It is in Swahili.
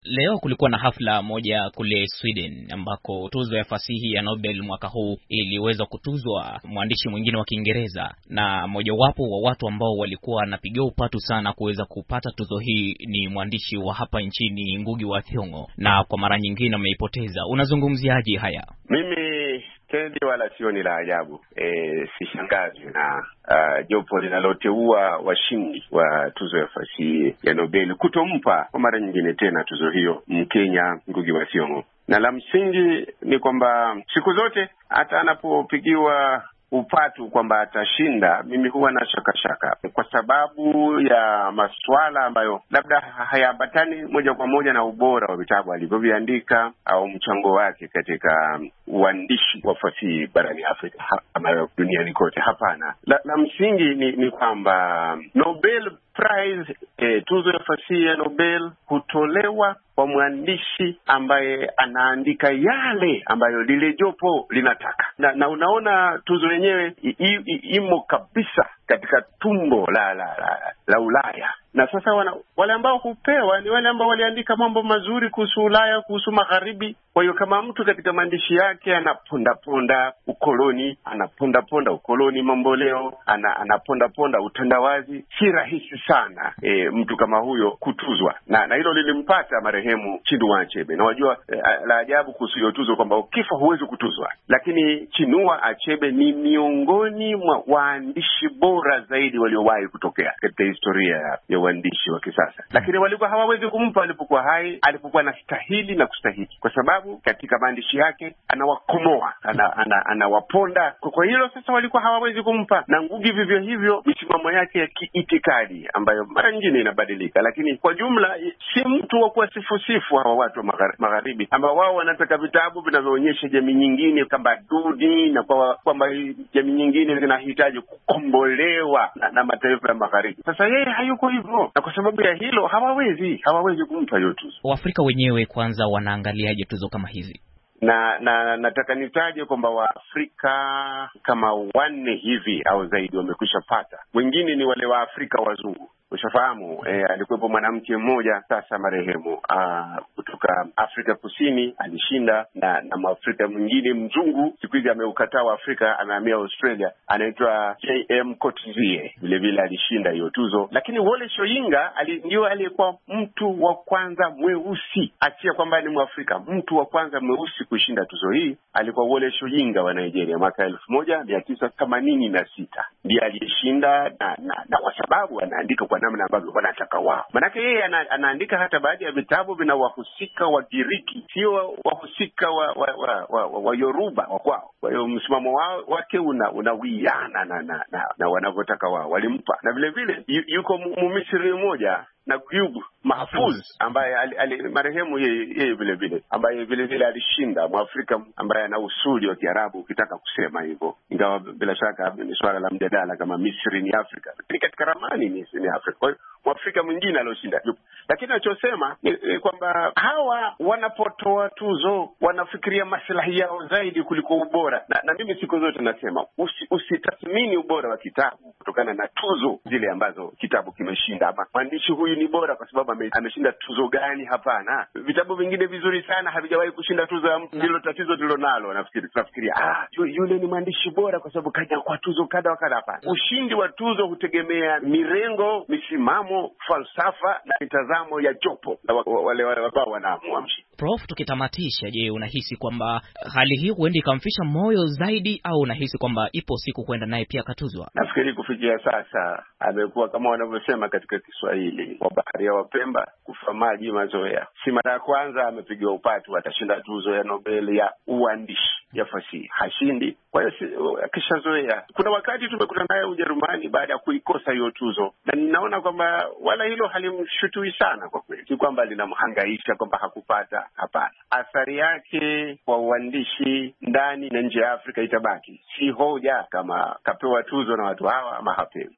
Leo kulikuwa na hafla moja kule Sweden ambako tuzo ya fasihi ya Nobel mwaka huu iliweza kutuzwa mwandishi mwingine wa Kiingereza, na mojawapo wa watu ambao walikuwa wanapiga upatu sana kuweza kupata tuzo hii ni mwandishi wa hapa nchini Ngugi wa Thiong'o, na kwa mara nyingine ameipoteza. Unazungumziaje haya? Mimi Tedi wala sioni la ajabu. Sishangazwi na jopo linaloteua washindi wa tuzo ya fasihi ya Nobel kutompa kwa mara nyingine tena tuzo hiyo Mkenya Ngugi wa Thiong'o. Na la msingi ni kwamba siku zote hata anapopigiwa upatu kwamba atashinda, mimi huwa na shaka kwa sababu ya masuala ambayo labda hayaambatani moja kwa moja na ubora wa vitabu alivyoviandika au mchango wake katika uandishi wa fasihi barani Afrika ama duniani kote. Hapana, la msingi ni kwamba Nobel Prize, tuzo ya fasihi ya Nobel hutolewa kwa mwandishi ambaye anaandika yale ambayo lile jopo linataka. Na unaona tuzo yenyewe imo kabisa katika tumbo la Ulaya. Na sasa wale ambao hupewa ni wale ambao waliandika mambo mazuri kuhusu Ulaya, kuhusu magharibi. Kwa hiyo kama mtu katika maandishi yake anaponda ukoloni mamboleo, anaponda utandawazi, si rahisi sana mtu kama huyo kutuzwa. Na hilo lilimpata marehemu Chinua Achebe. Na wajua la ajabu kuhusu hiyo tuzo kwamba ukifa huwezi kutuzwa. Lakini Chinua Achebe ni miongoni mwa waandishi bora zaidi waliowahi kutokea katika historia ya uandishi wa kisasa. Lakini walikuwa hawawezi kumpa alipokuwa hai, alipokuwa anastahili na kustahili, kwa sababu katika maandishi yake anawakomoa, anawaponda. Kwa hilo sasa walikuwa hawawezi kumpa. Na Ngugi vivyo hivyo, misimamo yake ya kiitikadi ambayo mara nyingine inabadilika, lakini kwa jumla si mtu wa kuwasifu hawa watu wa magharibi ambao wao wanataka vitabu vinavyoonyesha jamii nyingine kama duni, na kwamba jamii nyingine zinahitaji kukombolewa na mataifa ya magharibi. Sasa yeye hayuko hivyo, na kwa sababu ya hilo hawawezi kumpa hiyo tuzo. Waafrika wenyewe kwanza wanaangaliaje tuzo kama hizi? Na nataka nitaje kwamba Waafrika kama 4 hivi au zaidi wamekwisha pata. Wengine ni wale Waafrika wazungu. Ushafahamu, alikuwepo mwanamke mmoja sasa marehemu kutoka Afrika Kusini alishinda, na Mwafrika mwingine mzungu siku hizi ameukataa Afrika, amehamia Australia, anaitwa J.M. Coetzee, vile vile alishinda hiyo tuzo. Lakini Wole Soyinka ndio aliyekuwa mtu wa kwanza mweusi, achia kwamba ni Mwafrika, mtu wa kwanza mweusi kushinda tuzo hii alikuwa Wole Soyinka wa Nigeria mwaka 1986. Ndiye alishinda, na kwa sababu anaandika kwa namna ambavyo wanataka wao. Manake yeye anaandika hata baadhi ya vitabu vina wahusika wa Giriki, sio wahusika wa Yoruba wa kwao. Kwa hiyo msimamo wake unawiana na wanavyotaka wao, walimpa. Na vile vile yuko Misri mmoja Naguib Mahfouz ambaye marehemu yeye vile vile, ambaye vile vile alishinda, Mwafrika ambaye ana usuli wa Kiarabu ukitaka kusema hivyo, ingawa bila shaka ni swala la mjadala kama Misri ni Afrika, lakini katika ramani ni Afrika. Kwa hiyo Mwafrika mwingine alioshinda yupo. Lakini nachosema ni kwamba hawa wanapotoa tuzo wanafikiria maslahi yao zaidi kuliko ubora. Na mimi siku zote nasema usitathmini ubora wa kitabu kutokana na tuzo zile ambazo kitabu kimeshinda, ama mwandishi huyu ni bora kwa sababu ameshinda tuzo gani. Hapana, vitabu vingine vizuri sana havijawahi kushinda tuzo ya mtu. Ndilo tatizo tulilonalo. Tunafikiria yule ni mwandishi bora kwa sababu kaja kwa tuzo kadha wa kadha. Hapana, ushindi wa tuzo hutegemea mirengo, misimamo, falsafa na mitazamo ya jopo wale ambao wanaamua mshindi. Prof, tukitamatisha, je, unahisi kwamba hali hii huenda ikamfisha moyo zaidi, au unahisi kwamba ipo siku kwenda naye pia katuzwa? Nafikiri kufikia sasa amekuwa kama wanavyosema katika Kiswahili, wa bahari ya Wapemba kufa maji mazoea. Si mara ya kwanza amepigiwa upatu atashinda tuzo ya Nobel ya uandishi ya fasihi, hashindi. Kwa hiyo akishazoea. Kuna wakati tumekutana naye Ujerumani baada ya kuikosa hiyo tuzo, na ninaona kwamba wala hilo halimshutui sana kwa kweli. Si kwamba linamhangaisha kwamba hakupata, hapana. Athari yake kwa uandishi ndani na nje ya Afrika itabaki. Si hoja kama kapewa tuzo na watu hawa ama hapewi.